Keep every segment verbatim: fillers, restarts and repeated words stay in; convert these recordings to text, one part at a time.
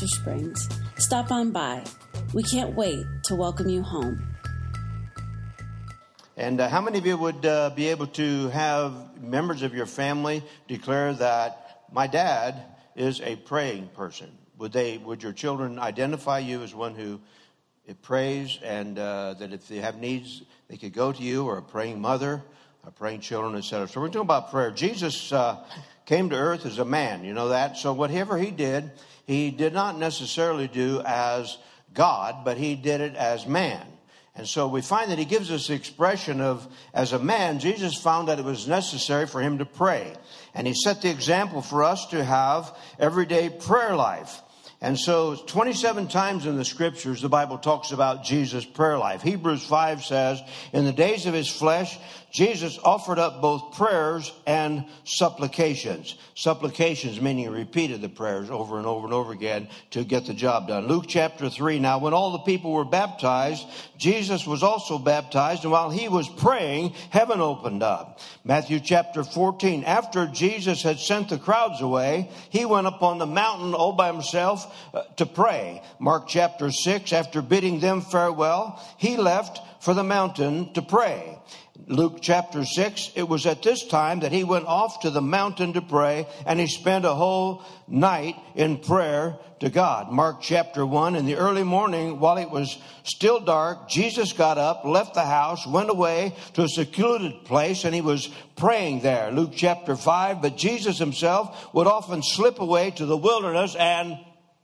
Desert Springs. Stop on by. We can't wait to welcome you home. And uh, how many of you would uh, be able to have members of your family declare that my dad is a praying person? Would they? Would your children identify you as one who prays, and uh, that if they have needs, they could go to you, or a praying mother, a praying children, et cetera? So we're talking about prayer. Jesus uh, came to earth as a man, you know that? So whatever he did, he did not necessarily do as God, but he did it as man. And so we find that he gives us the expression of, as a man, Jesus found that it was necessary for him to pray. And he set the example for us to have everyday prayer life. And so twenty-seven times in the scriptures, the Bible talks about Jesus' prayer life. Hebrews five says, in the days of his flesh, Jesus offered up both prayers and supplications. Supplications meaning he repeated the prayers over and over and over again to get the job done. Luke chapter three, now when all the people were baptized, Jesus was also baptized, and while he was praying, heaven opened up. Matthew chapter fourteen, after Jesus had sent the crowds away, he went up on the mountain all by himself uh, to pray. Mark chapter six, after bidding them farewell, he left for the mountain to pray. Luke chapter six, it was at this time that he went off to the mountain to pray, and he spent a whole night in prayer to God. Mark chapter one, in the early morning, while it was still dark, Jesus got up, left the house, went away to a secluded place, and he was praying there. Luke chapter five, but Jesus himself would often slip away to the wilderness and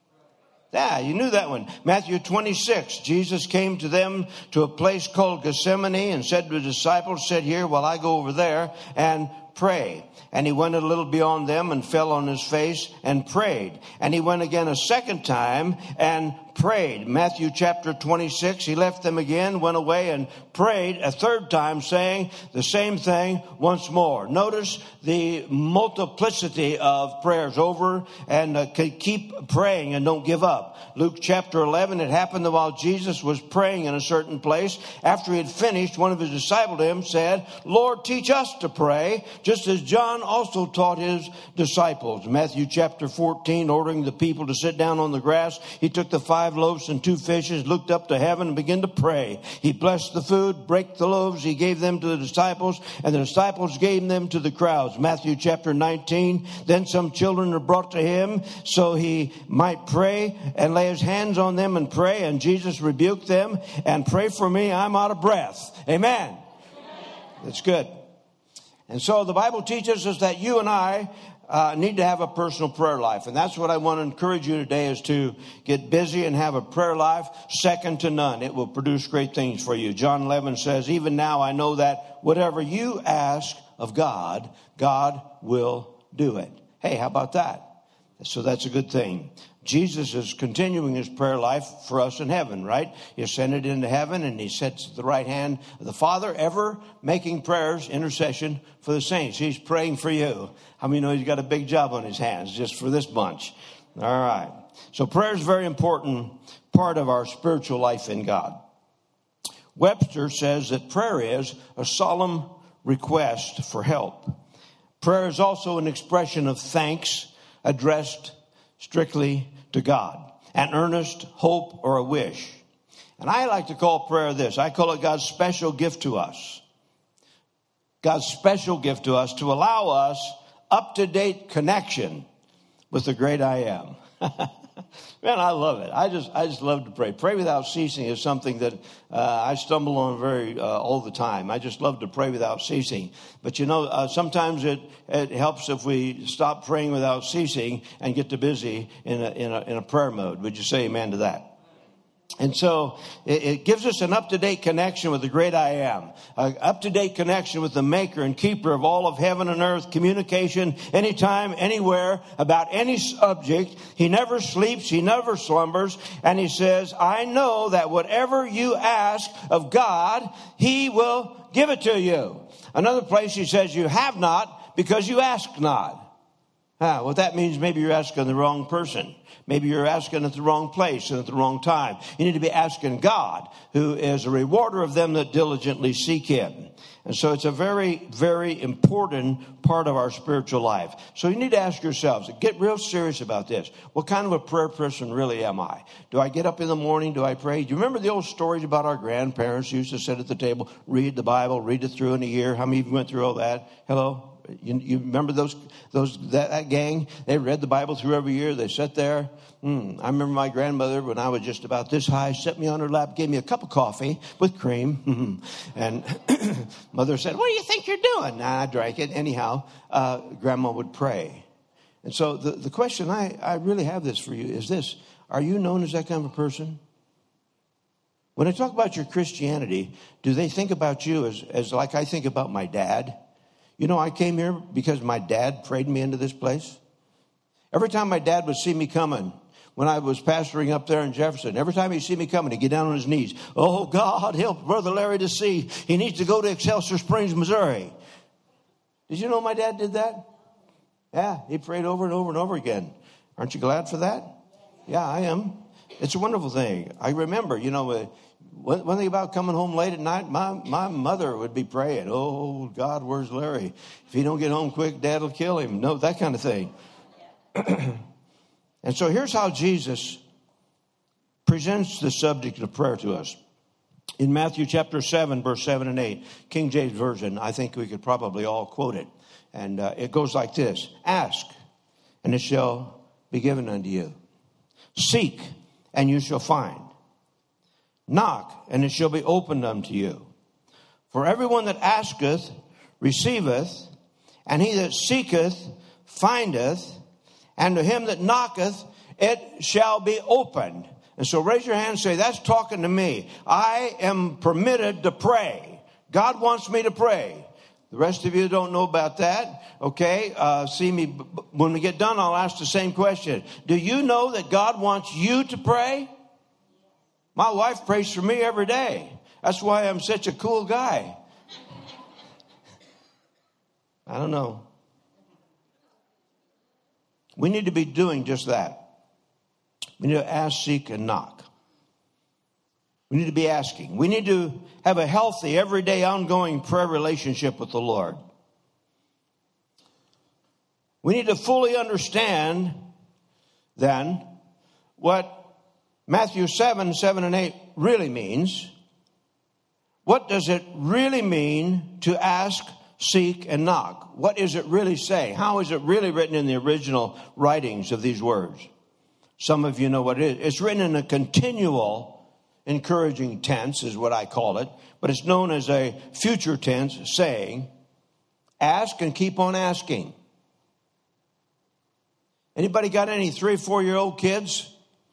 Yeah, you knew that one. Matthew twenty-six, Jesus came to them to a place called Gethsemane and said to the disciples, sit here while I go over there and pray. And he went a little beyond them and fell on his face and prayed. And he went again a second time and prayed. Matthew chapter twenty-six, he left them again, went away and prayed a third time, saying the same thing once more. Notice the multiplicity of prayers over, and uh, keep praying and don't give up. Luke chapter eleven, it happened that while Jesus was praying in a certain place, after he had finished, one of his disciples to him said, Lord, teach us to pray, just as John also taught his disciples. Matthew chapter fourteen, ordering the people to sit down on the grass, he took the five loaves and two fishes, looked up to heaven and began to pray. He blessed the food, brake the loaves, he gave them to the disciples, and the disciples gave them to the crowds. Matthew chapter nineteen, then some children were brought to him so he might pray and lay his hands on them and pray, and Jesus rebuked them, and pray for me, I'm out of breath. Amen. Amen. That's good. And so the Bible teaches us that you and I Uh, need to have a personal prayer life. And that's what I want to encourage you today, is to get busy and have a prayer life second to none. It will produce great things for you. John eleven says, even now I know that whatever you ask of God, God will do it. Hey, how about that? So that's a good thing. Jesus is continuing his prayer life for us in heaven, right? He ascended into heaven and he sits at the right hand of the Father, ever making prayers, intercession for the saints. He's praying for you. How many know he's got a big job on his hands just for this bunch? All right. So prayer is a very important part of our spiritual life in God. Webster says that prayer is a solemn request for help. Prayer is also an expression of thanks addressed strictly to God, an earnest hope or a wish. And I like to call prayer this. I call it God's special gift to us. God's special gift to us to allow us up-to-date connection with the great I am. Man, I love it. I just I just love to pray. Pray without ceasing is something that uh, I stumble on very uh, all the time. I just love to pray without ceasing. But you know, uh, sometimes it, it helps if we stop praying without ceasing and get too busy in a, in a, in a prayer mode. Would you say amen to that? And so it, it gives us an up-to-date connection with the great I am, an up-to-date connection with the maker and keeper of all of heaven and earth, communication anytime, anywhere, about any subject. He never sleeps, he never slumbers, and he says, I know that whatever you ask of God, he will give it to you. Another place he says, you have not because you ask not. Ah, well, that means maybe you're asking the wrong person. Maybe you're asking at the wrong place and at the wrong time. You need to be asking God, who is a rewarder of them that diligently seek him. And so it's a very, very important part of our spiritual life. So you need to ask yourselves, get real serious about this. What kind of a prayer person really am I? Do I get up in the morning? Do I pray? Do you remember the old stories about our grandparents who used to sit at the table, read the Bible, read it through in a year? How many of you went through all that? Hello? You, you remember those, those, that, that gang? They read the Bible through every year. They sat there. Mm, I remember my grandmother, when I was just about this high, set me on her lap, gave me a cup of coffee with cream. And mother said, what do you think you're doing? And I drank it. Anyhow, uh, grandma would pray. And so the, the question I, I really have this for you is this. Are you known as that kind of a person? When I talk about your Christianity, do they think about you as, as like I think about my dad? You know, I came here because my dad prayed me into this place. Every time my dad would see me coming, when I was pastoring up there in Jefferson, every time he'd see me coming, he'd get down on his knees. Oh, God, help Brother Larry to see. He needs to go to Excelsior Springs, Missouri. Did you know my dad did that? Yeah, he prayed over and over and over again. Aren't you glad for that? Yeah, I am. It's a wonderful thing. I remember, you know, uh, one, one thing about coming home late at night, my, my mother would be praying, oh, God, where's Larry? If he don't get home quick, Dad will kill him. No, that kind of thing. And so here's how Jesus presents the subject of prayer to us. In Matthew chapter seven, verse seven and eight, King James Version, I think we could probably all quote it. And uh, it goes like this. Ask, and it shall be given unto you. Seek, and you shall find. Knock, and it shall be opened unto you. For everyone that asketh, receiveth, and he that seeketh, findeth, and to him that knocketh, it shall be opened. And so raise your hand and say, that's talking to me. I am permitted to pray. God wants me to pray. The rest of you don't know about that. Okay, uh, see me. When we get done, I'll ask the same question. Do you know that God wants you to pray? My wife prays for me every day. That's why I'm such a cool guy. I don't know. We need to be doing just that. We need to ask, seek, and knock. We need to be asking. We need to have a healthy, everyday, ongoing prayer relationship with the Lord. We need to fully understand, then, what Matthew seven, seven and eight really means. What does it really mean to ask, seek, and knock? What is it really saying? How is it really written in the original writings of these words? Some of you know what it is. It's written in a continual, encouraging tense is what I call it. But it's known as a future tense saying, ask and keep on asking. Anybody got any three, four-year-old kids?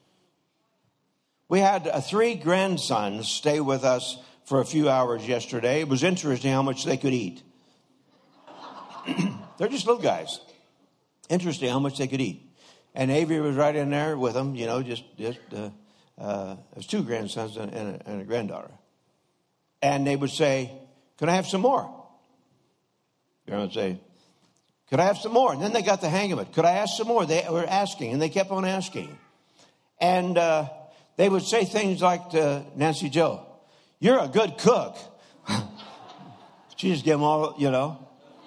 We had uh, three grandsons stay with us for a few hours yesterday. It was interesting how much they could eat. They're just little guys. Interesting how much they could eat. And Avery was right in there with them, you know, just, just uh, uh, there's two grandsons and a, and a granddaughter. And they would say, can I have some more? They would say, could I have some more? And then they got the hang of it. Could I ask some more? They were asking, and they kept on asking. And uh, they would say things like to Nancy Joe, you're a good cook. She just gave them all, you know.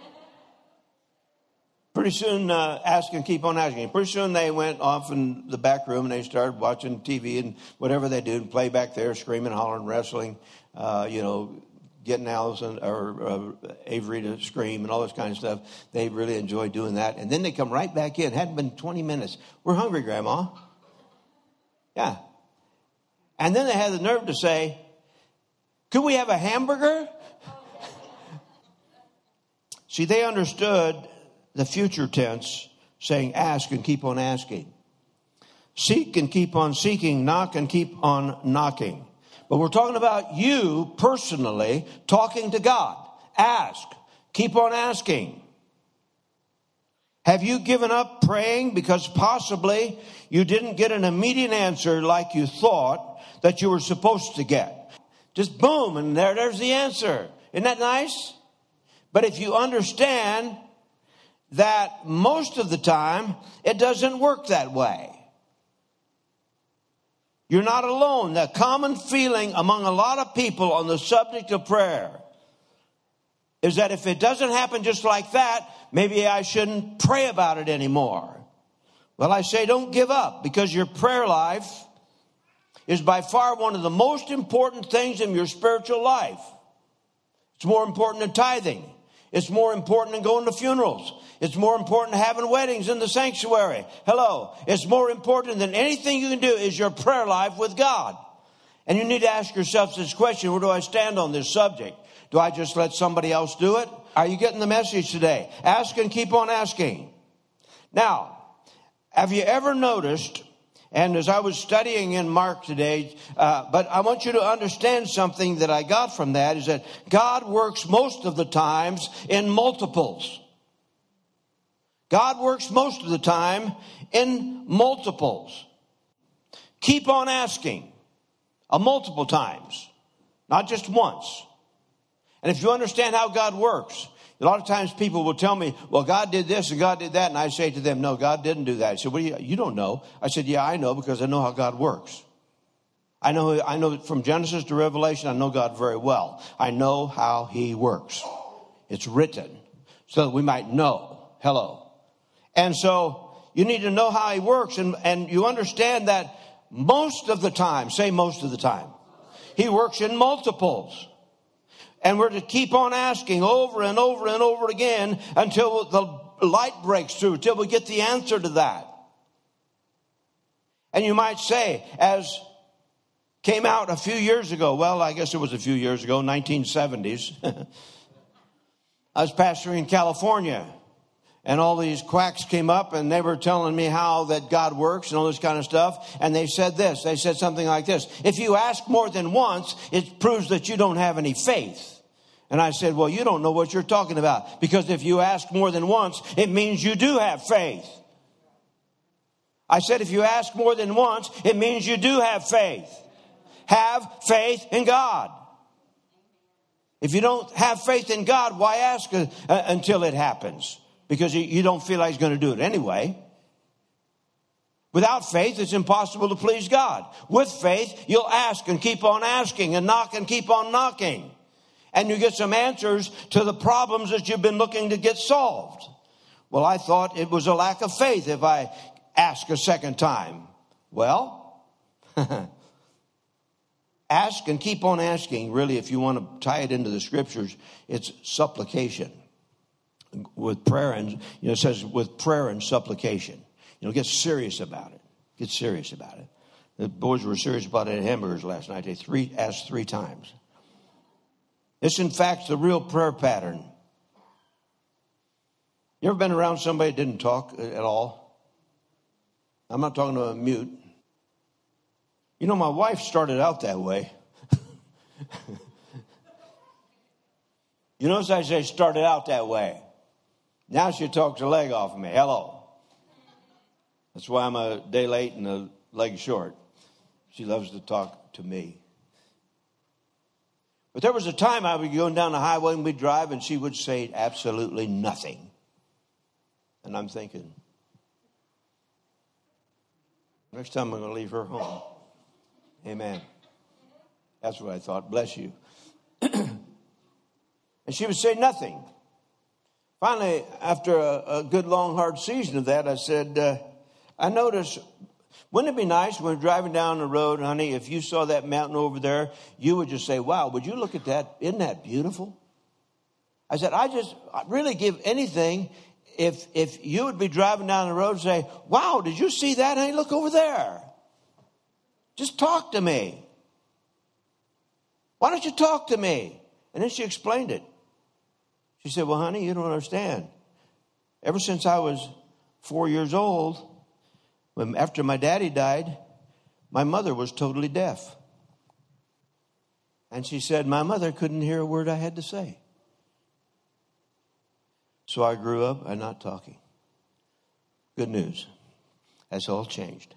Pretty soon, uh, ask and keep on asking. Pretty soon they went off in the back room and they started watching T V and whatever they do and play back there, screaming, hollering, wrestling, uh, you know, getting Allison or uh, Avery to scream and all this kind of stuff. They really enjoy doing that. And then they come right back in. Hadn't been twenty minutes. We're hungry, Grandma. Yeah. And then they had the nerve to say, could we have a hamburger? See, they understood the future tense, saying ask and keep on asking. Seek and keep on seeking. Knock and keep on knocking. But we're talking about you personally talking to God. Ask. Keep on asking. Have you given up praying because possibly you didn't get an immediate answer like you thought that you were supposed to get? Just boom, and there, there's the answer. Isn't that nice? But if you understand that most of the time it doesn't work that way. You're not alone. The common feeling among a lot of people on the subject of prayer is that if it doesn't happen just like that, maybe I shouldn't pray about it anymore. Well, I say don't give up, because your prayer life is by far one of the most important things in your spiritual life. It's more important than tithing. It's more important than going to funerals. It's more important than having weddings in the sanctuary. Hello. It's more important than anything you can do is your prayer life with God. And you need to ask yourself this question: where do I stand on this subject? Do I just let somebody else do it? Are you getting the message today? Ask and keep on asking. Now, have you ever noticed, and as I was studying in Mark today, uh, but I want you to understand something that I got from that, is that God works most of the times in multiples. God works most of the time in multiples. Keep on asking, a multiple times, not just once. And if you understand how God works, a lot of times people will tell me, well, God did this and God did that. And I say to them, no, God didn't do that. I said, well, you, you don't know. I said, yeah, I know, because I know how God works. I know, I know from Genesis to Revelation, I know God very well. I know how he works. It's written so that we might know. Hello. And so you need to know how he works. And, and you understand that most of the time, say most of the time, he works in multiples. And we're to keep on asking over and over and over again until the light breaks through, till we get the answer to that. And you might say, as came out a few years ago, well, I guess it was a few years ago, nineteen seventies. I was pastoring in California, and all these quacks came up, and they were telling me how that God works and all this kind of stuff. And they said this, they said something like this: if you ask more than once, it proves that you don't have any faith. And I said, well, you don't know what you're talking about, because if you ask more than once, it means you do have faith. I said, if you ask more than once, it means you do have faith. Have faith in God. If you don't have faith in God, why ask uh, until it happens? Because you don't feel like he's going to do it anyway. Without faith, it's impossible to please God. With faith, you'll ask and keep on asking, and knock and keep on knocking. And you get some answers to the problems that you've been looking to get solved. Well, I thought it was a lack of faith if I ask a second time. Well, ask and keep on asking. Really, if you want to tie it into the scriptures, it's supplication. With prayer, and you know, it says with prayer and supplication. You know, get serious about it. Get serious about it. The boys were serious about it at Hamburgers last night. They three asked three times. This, in fact, is the real prayer pattern. You ever been around somebody that didn't talk at all? I'm not talking to a mute. You know, my wife started out that way. You notice I say started out that way. Now she talks a leg off of me. Hello. That's why I'm a day late and a leg short. She loves to talk to me. But there was a time I would be going down the highway and we'd drive, and she would say absolutely nothing. And I'm thinking, next time I'm going to leave her home. Amen. That's what I thought. Bless you. And she would say nothing. Finally, after a, a good, long, hard season of that, I said, uh, I noticed, wouldn't it be nice when we're driving down the road, honey, if you saw that mountain over there, you would just say, wow, would you look at that? Isn't that beautiful? I said, I just I'd really give anything if if you would be driving down the road and say, wow, did you see that, honey? Look over there. Just talk to me. Why don't you talk to me? And then she explained it. She said, well, honey, you don't understand. Ever since I was four years old, when, after my daddy died, my mother was totally deaf. And she said, my mother couldn't hear a word I had to say. So I grew up and not talking. Good news. That's all changed.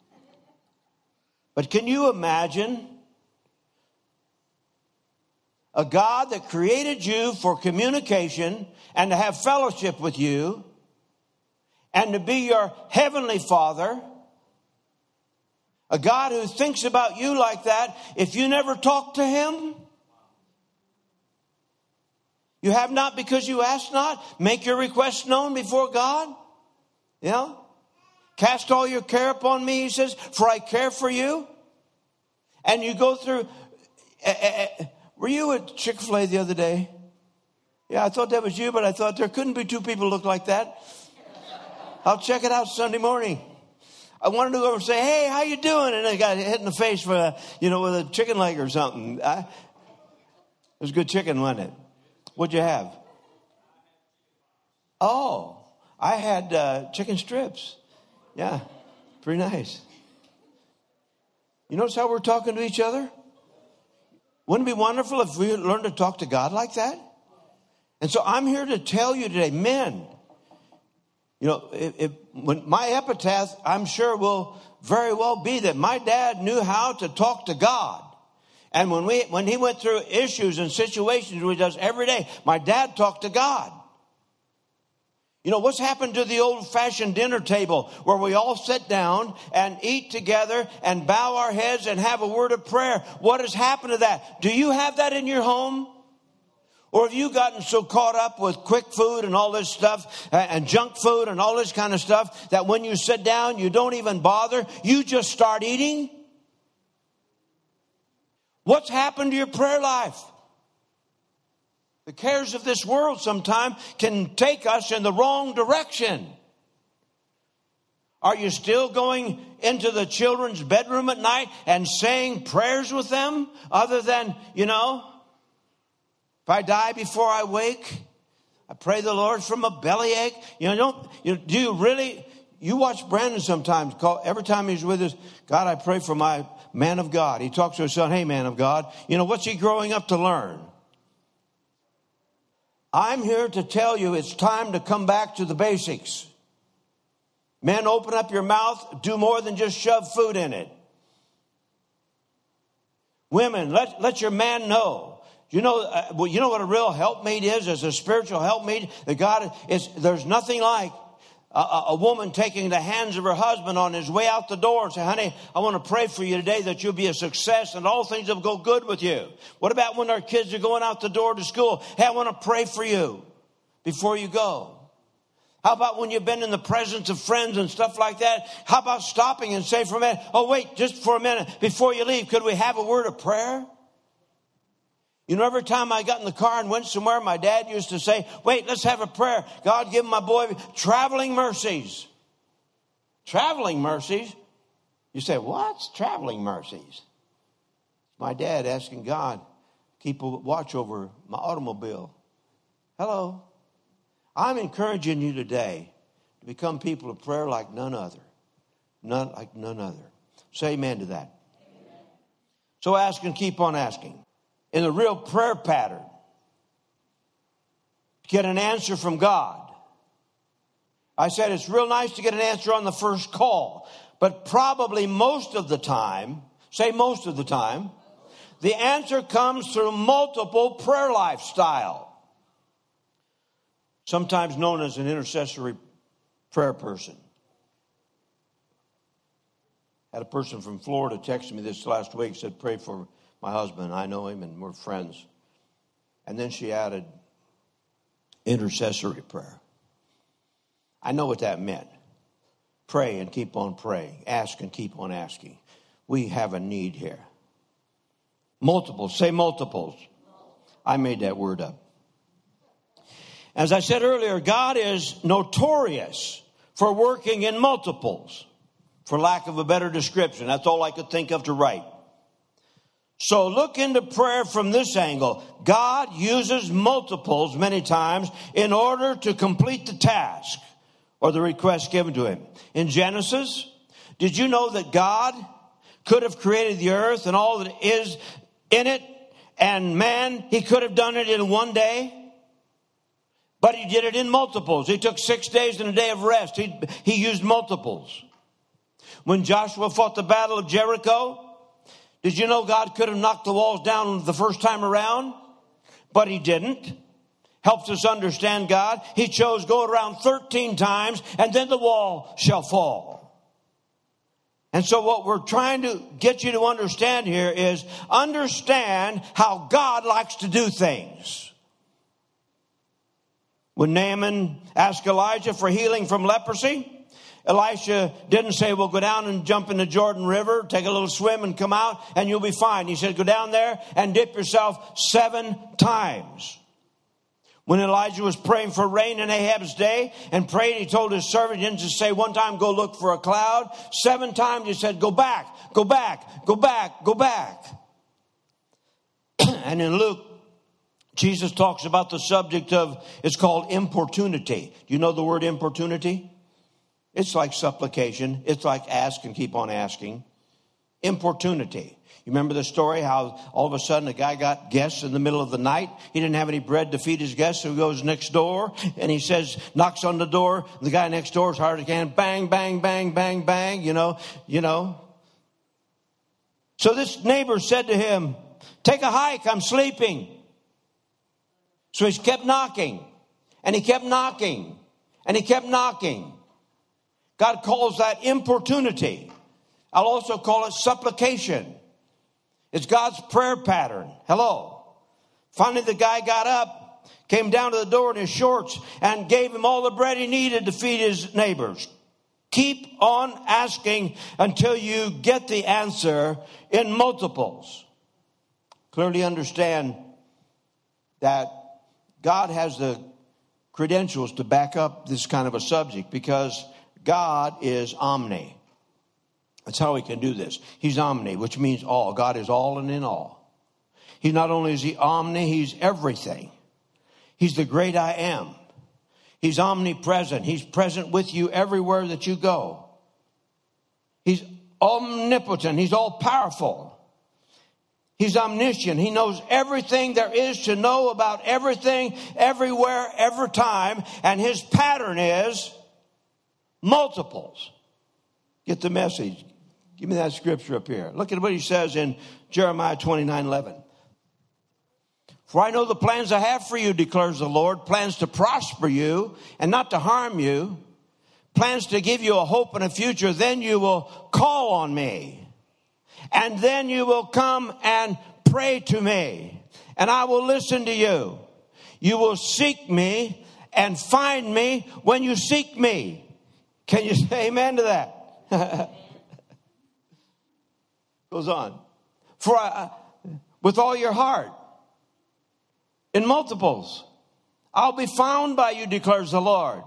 But can you imagine a God that created you for communication and to have fellowship with you, and to be your heavenly Father, a God who thinks about you like that, if you never talk to him, you have not because you ask not. Make your requests known before God. You know? Cast all your care upon me, he says, for I care for you. And you go through. Uh, uh, were you at Chick-fil-A the other day? Yeah, I thought that was you, but I thought there couldn't be two people who look like that. I'll check it out Sunday morning. I wanted to go over and say, hey, how you doing? And I got hit in the face for a, you know, with a chicken leg or something. I, it was good chicken, wasn't it? What'd you have? Oh, I had uh, chicken strips. Yeah, pretty nice. You notice how we're talking to each other? Wouldn't it be wonderful if we learned to talk to God like that? And so I'm here to tell you today, men, you know, if, if, when my epitaph, I'm sure will very well be that my dad knew how to talk to God. And when we, when he went through issues and situations, which he does every day, my dad talked to God. You know, what's happened to the old-fashioned dinner table where we all sit down and eat together and bow our heads and have a word of prayer? What has happened to that? Do you have that in your home? Or have you gotten so caught up with quick food and all this stuff and junk food and all this kind of stuff that when you sit down, you don't even bother. You just start eating? What's happened to your prayer life? The cares of this world sometimes can take us in the wrong direction. Are you still going into the children's bedroom at night and saying prayers with them? Other than, you know, if I die before I wake, I pray the Lord from a bellyache. You know, don't, you know, do you really, you watch Brandon sometimes, call, every time he's with us, God, I pray for my man of God. He talks to his son, hey, man of God. You know, what's he growing up to learn? I'm here to tell you it's time to come back to the basics. Men, open up your mouth. Do more than just shove food in it. Women, let, let your man know. You know, uh, well, you know what a real helpmate is as a spiritual helpmate? That God is, there's nothing like A, a woman taking the hands of her husband on his way out the door and say, honey, I want to pray for you today that you'll be a success and all things will go good with you. What about when our kids are going out the door to school? Hey, I want to pray for you before you go. How about when you've been in the presence of friends and stuff like that? How about stopping and say for a minute, oh, wait, just for a minute before you leave, could we have a word of prayer? You know, every time I got in the car and went somewhere, my dad used to say, wait, let's have a prayer. God, give my boy traveling mercies. Traveling mercies? You say, what's traveling mercies? My dad asking God, keep a watch over my automobile. Hello. I'm encouraging you today to become people of prayer like none other. None like none other. Say amen to that. Amen. So ask and keep on asking. In a real prayer pattern, get an answer from God. I said it's real nice to get an answer on the first call, but probably most of the time, say most of the time, the answer comes through multiple prayer lifestyle. Sometimes known as an intercessory prayer person. Had a person from Florida text me this last week, said, pray for my husband. I know him and we're friends. And then she added intercessory prayer. I know what that meant. Pray and keep on praying. Ask and keep on asking. We have a need here. Multiples. Say multiples. I made that word up. As I said earlier, God is notorious for working in multiples. For lack of a better description. That's all I could think of to write. So look into prayer from this angle. God uses multiples many times in order to complete the task or the request given to him. In Genesis, did you know that God could have created the earth and all that is in it, and man, he could have done it in one day? But he did it in multiples. He took six days and a day of rest. He, he used multiples. When Joshua fought the battle of Jericho, did you know God could have knocked the walls down the first time around? But he didn't. helps us understand God. He chose go around thirteen times and then the wall shall fall. And so what we're trying to get you to understand here is understand how God likes to do things. When Naaman asked Elijah for healing from leprosy, Elisha didn't say, well, go down and jump in the Jordan River, take a little swim and come out and you'll be fine. He said, go down there and dip yourself seven times. When Elijah was praying for rain in Ahab's day and prayed, he told his servant, he didn't just say one time, go look for a cloud. Seven times he said, go back, go back, go back, go back. And in Luke, Jesus talks about the subject of, it's called importunity. Do you know the word importunity? It's like supplication. It's like ask and keep on asking. Importunity. You remember the story how all of a sudden a guy got guests in the middle of the night. He didn't have any bread to feed his guests, so he goes next door and he says, knocks on the door. The guy next door is hard as he can. Bang, bang, bang, bang, bang. You know, you know. So this neighbor said to him, take a hike. I'm sleeping. So he kept knocking and he kept knocking and he kept knocking. God calls that importunity. I'll also call it supplication. It's God's prayer pattern. Hello. Finally, the guy got up, came down to the door in his shorts, and gave him all the bread he needed to feed his neighbors. Keep on asking until you get the answer in multiples. Clearly understand that God has the credentials to back up this kind of a subject because God is omni. That's how he can do this. He's omni, which means all. God is all and in all. He not only is he omni, he's everything. He's the great I am. He's omnipresent. He's present with you everywhere that you go. He's omnipotent. He's all powerful. He's omniscient. He knows everything there is to know about everything, everywhere, every time. And his pattern is multiples. Get the message. Give me that scripture up here. Look at what he says in Jeremiah twenty-nine eleven. For I know the plans I have for you, declares the Lord, plans to prosper you and not to harm you, plans to give you a hope and a future. Then you will call on me, and then you will come and pray to me, and I will listen to you. You will seek me and find me when you seek me. Can you say amen to that? Goes on. For I, with all your heart, in multiples, I'll be found by you, declares the Lord.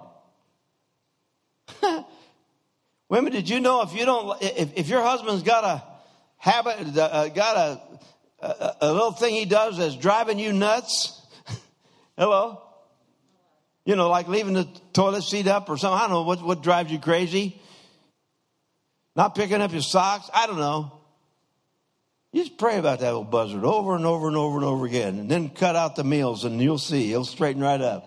Women, did you know if you don't, if, if your husband's got a habit, uh, got a, a a little thing he does that's driving you nuts? Hello? You know, like leaving the toilet seat up or something. I don't know what, what drives you crazy. Not picking up your socks. I don't know. You just pray about that old buzzard over and over and over and over again. And then cut out the meals and you'll see. He'll straighten right up.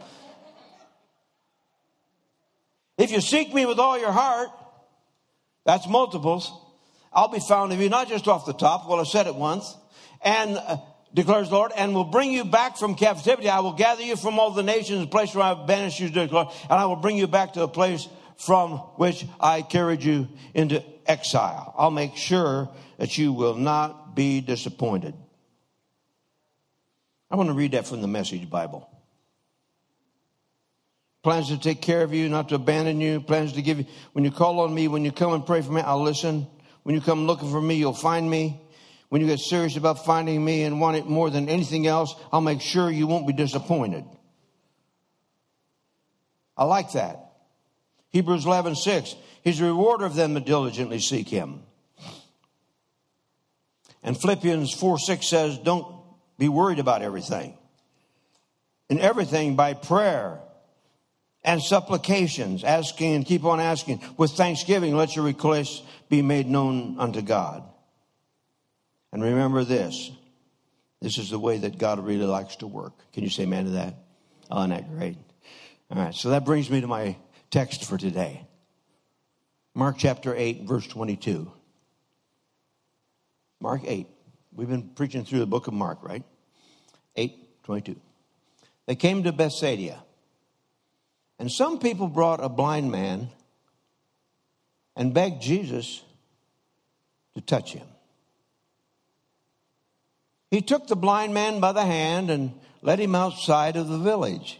If you seek me with all your heart, that's multiples, I'll be found of you, not just off the top. Well, I said it once. And uh, declares the Lord, and will bring you back from captivity. I will gather you from all the nations, a place where I've banished you, declare, and I will bring you back to a place from which I carried you into exile. I'll make sure that you will not be disappointed. I want to read that from the Message Bible. Plans to take care of you, not to abandon you. Plans to give you, when you call on me, when you come and pray for me, I'll listen. When you come looking for me, you'll find me. When you get serious about finding me and want it more than anything else, I'll make sure you won't be disappointed. I like that. Hebrews eleven six. He's a rewarder of them that diligently seek him. And Philippians four six says, don't be worried about everything. In everything by prayer and supplications, asking and keep on asking. With thanksgiving, let your requests be made known unto God. And remember this. This is the way that God really likes to work. Can you say amen to that? Oh, isn't that great? All right, so that brings me to my text for today. Mark chapter eight, verse twenty-two. Mark eight. We've been preaching through the book of Mark, right? eight twenty-two. They came to Bethsaida. And some people brought a blind man and begged Jesus to touch him. He took the blind man by the hand and led him outside of the village.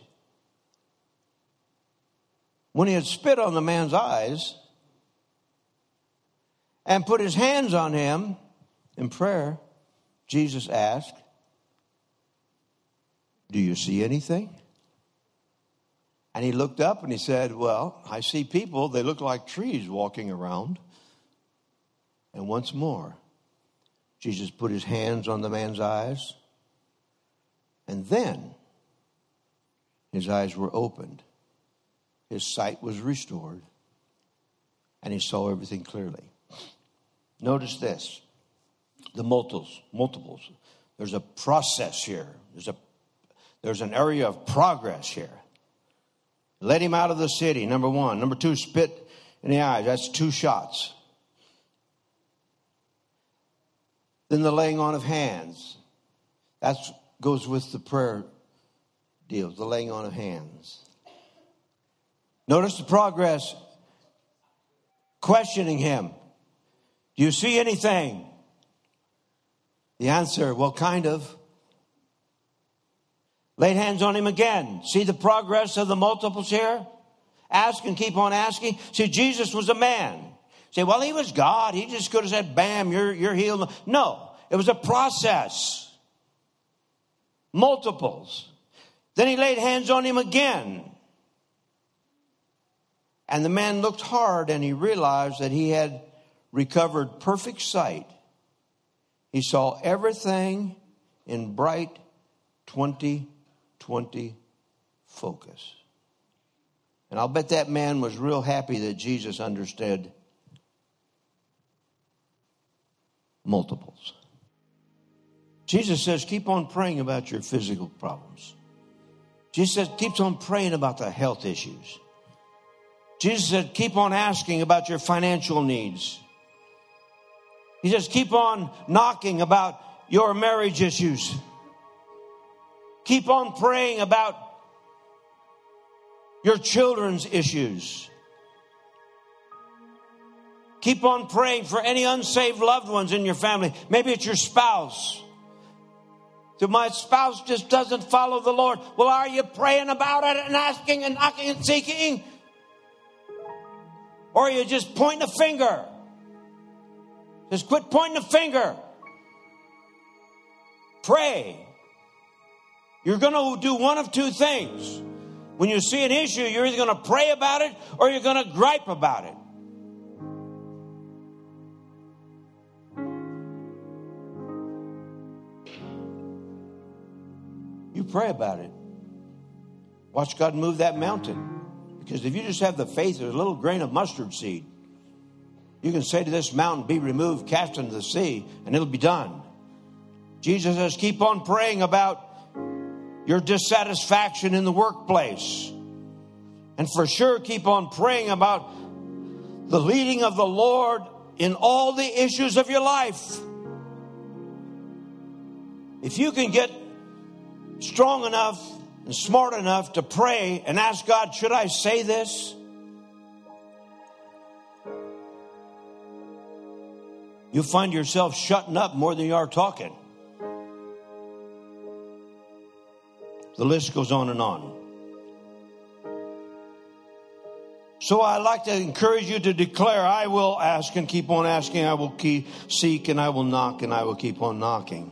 When he had spit on the man's eyes and put his hands on him in prayer, Jesus asked, "Do you see anything?" And he looked up and he said, "Well, I see people. They look like trees walking around." And once more, Jesus put his hands on the man's eyes. And then his eyes were opened. His sight was restored. And he saw everything clearly. Notice this. The multiples. multiples. There's a process here. There's a there's an area of progress here. Let him out of the city, number one. Number two, spit in the eyes. That's two shots. Then the laying on of hands. That goes with the prayer deal, the laying on of hands. Notice the progress. Questioning him. Do you see anything? The answer, well, kind of. Laid hands on him again. See the progress of the multiples here? Ask and keep on asking. See, Jesus was a man. Say, well, he was God. He just could have said, bam, you're, you're healed. No, it was a process. Multiples. Then he laid hands on him again. And the man looked hard and he realized that he had recovered perfect sight. He saw everything in bright twenty twenty focus. And I'll bet that man was real happy that Jesus understood multiples. Jesus says, keep on praying about your physical problems. Jesus says, keep on praying about the health issues. Jesus said, keep on asking about your financial needs. He says, keep on knocking about your marriage issues. Keep on praying about your children's issues. Keep on praying for any unsaved loved ones in your family. Maybe it's your spouse. So my spouse just doesn't follow the Lord. Well, are you praying about it and asking and knocking and seeking? Or are you just pointing a finger? Just quit pointing a finger. Pray. You're going to do one of two things. When you see an issue, you're either going to pray about it or you're going to gripe about it. You pray about it. Watch God move that mountain. Because if you just have the faith of a little grain of mustard seed, you can say to this mountain, be removed, cast into the sea, and it'll be done. Jesus says, keep on praying about your dissatisfaction in the workplace. And for sure, keep on praying about the leading of the Lord in all the issues of your life. If you can get strong enough and smart enough to pray and ask God, should I say this? You'll find yourself shutting up more than you are talking. The list goes on and on. So I like to encourage you to declare, I will ask and keep on asking. I will keep, seek and I will knock and I will keep on knocking.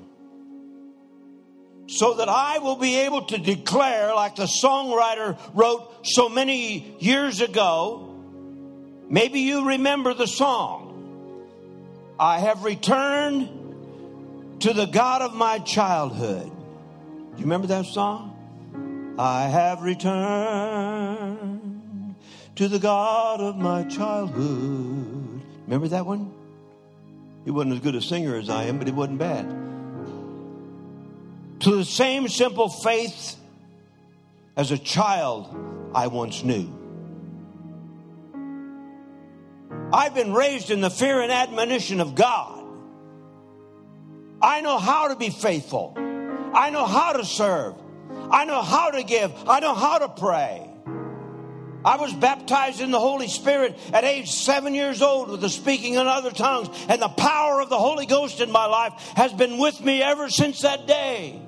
So that I will be able to declare, like the songwriter wrote so many years ago. Maybe you remember the song. I have returned to the God of my childhood. Do you remember that song? I have returned to the God of my childhood. Remember that one? He wasn't as good a singer as I am, but he wasn't bad. To the same simple faith as a child I once knew. I've been raised in the fear and admonition of God. I know how to be faithful. I know how to serve. I know how to give. I know how to pray. I was baptized in the Holy Spirit at age seven years old with the speaking in other tongues. And the power of the Holy Ghost in my life has been with me ever since that day.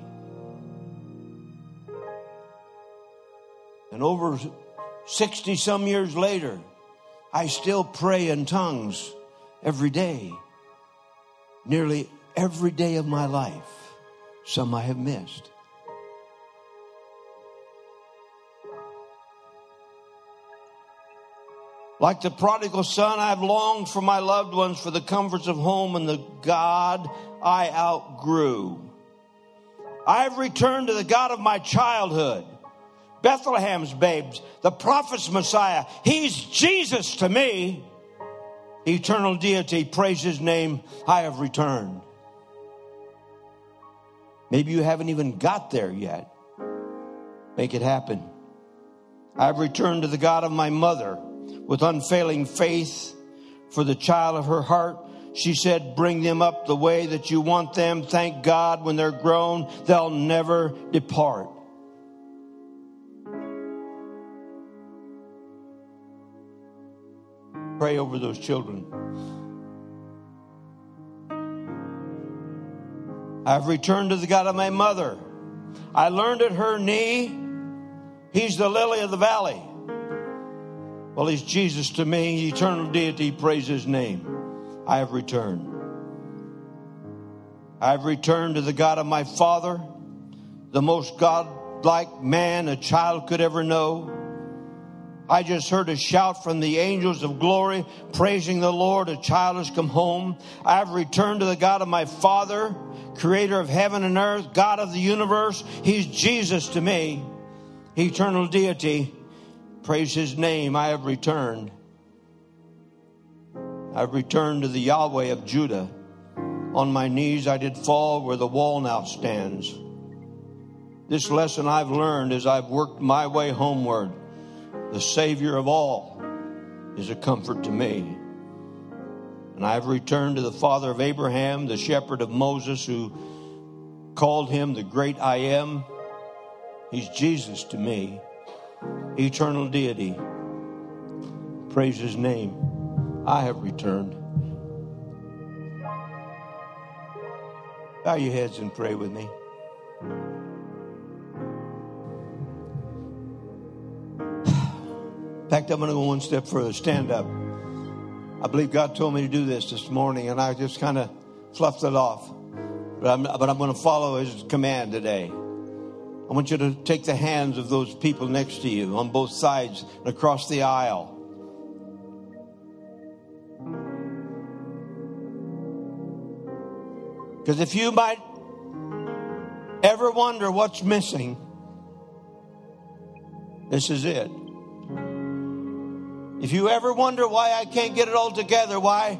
And over sixty some years later, I still pray in tongues every day. Nearly every day of my life. Some I have missed. Like the prodigal son, I've longed for my loved ones, for the comforts of home and the God I outgrew. I have returned to the God of my childhood, Bethlehem's babes, the prophet's Messiah. He's Jesus to me. Eternal deity, praise his name, I have returned. Maybe you haven't even got there yet. Make it happen. I've returned to the God of my mother with unfailing faith for the child of her heart. She said, bring them up the way that you want them. Thank God when they're grown, they'll never depart. Pray over those children. I've returned to the God of my mother. I learned at her knee, he's the lily of the valley. Well, he's Jesus to me, eternal deity, praise his name. I have returned. I've returned to the God of my father, the most God-like man a child could ever know. I just heard a shout from the angels of glory, praising the Lord, a child has come home. I have returned to the God of my father, creator of heaven and earth, God of the universe. He's Jesus to me, eternal deity. Praise his name. I have returned. I've returned to the Yahweh of Judah. On my knees I did fall where the wall now stands. This lesson I've learned as I've worked my way homeward. The Savior of all is a comfort to me. And I have returned to the father of Abraham, the shepherd of Moses, who called him the great I am. He's Jesus to me. Eternal deity. Praise his name. I have returned. Bow your heads and pray with me. In fact, I'm going to go one step further. Stand up. I believe God told me to do this this morning, and I just kind of fluffed it off. But I'm, but I'm going to follow his command today. I want you to take the hands of those people next to you on both sides and across the aisle. Because if you might ever wonder what's missing, this is it. If you ever wonder why I can't get it all together, why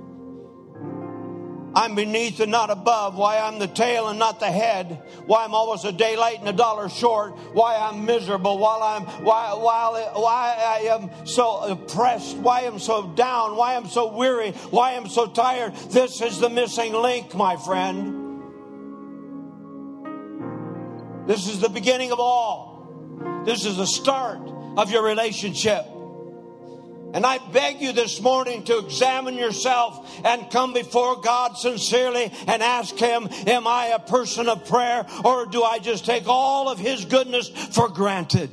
I'm beneath and not above, why I'm the tail and not the head, why I'm always a day late and a dollar short, why I'm miserable, while I'm why while why I am so oppressed, why I'm so down, why I'm so weary, why I'm so tired. This is the missing link, my friend. This is the beginning of all. This is the start of your relationship. And I beg you this morning to examine yourself and come before God sincerely and ask him, am I a person of prayer, or do I just take all of his goodness for granted?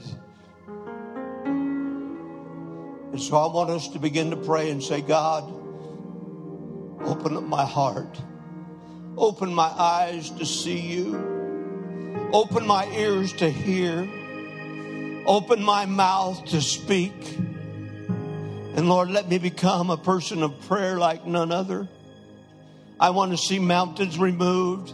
And so I want us to begin to pray and say, God, open up my heart. Open my eyes to see you. Open my ears to hear. Open my mouth to speak. And Lord, let me become a person of prayer like none other. I want to see mountains removed.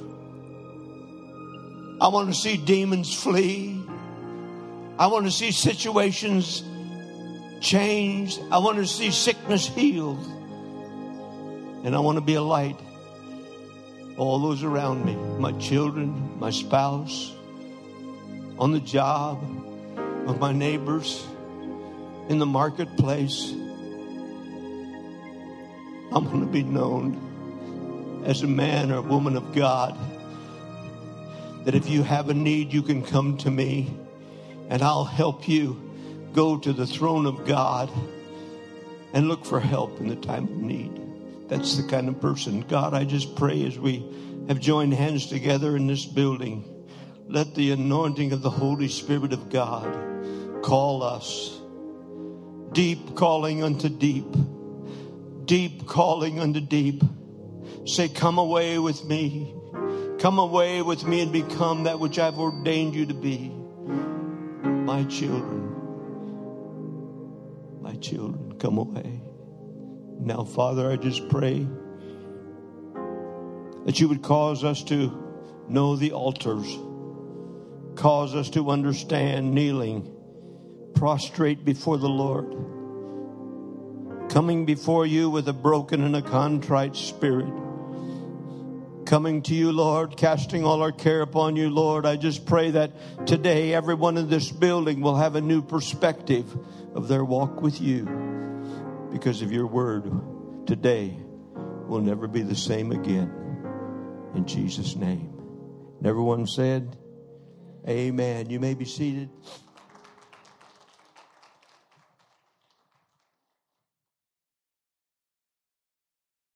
I want to see demons flee. I want to see situations changed. I want to see sickness healed. And I want to be a light. All those around me, my children, my spouse, on the job, of my neighbors, in the marketplace. I'm going to be known as a man or a woman of God that if you have a need, you can come to me and I'll help you go to the throne of God and look for help in the time of need. That's the kind of person. God, I just pray as we have joined hands together in this building, let the anointing of the Holy Spirit of God call us. Deep calling unto deep. Deep calling unto deep. Say, come away with me. Come away with me and become that which I've ordained you to be. My children. My children, come away. Now, Father, I just pray that you would cause us to know the altars. Cause us to understand kneeling, prostrate before the Lord, coming before you with a broken and a contrite spirit. Coming to you, Lord, casting all our care upon you, Lord. I just pray that today everyone in this building will have a new perspective of their walk with you because of your word. Today will never be the same again. In Jesus' name. And everyone said, amen. You may be seated.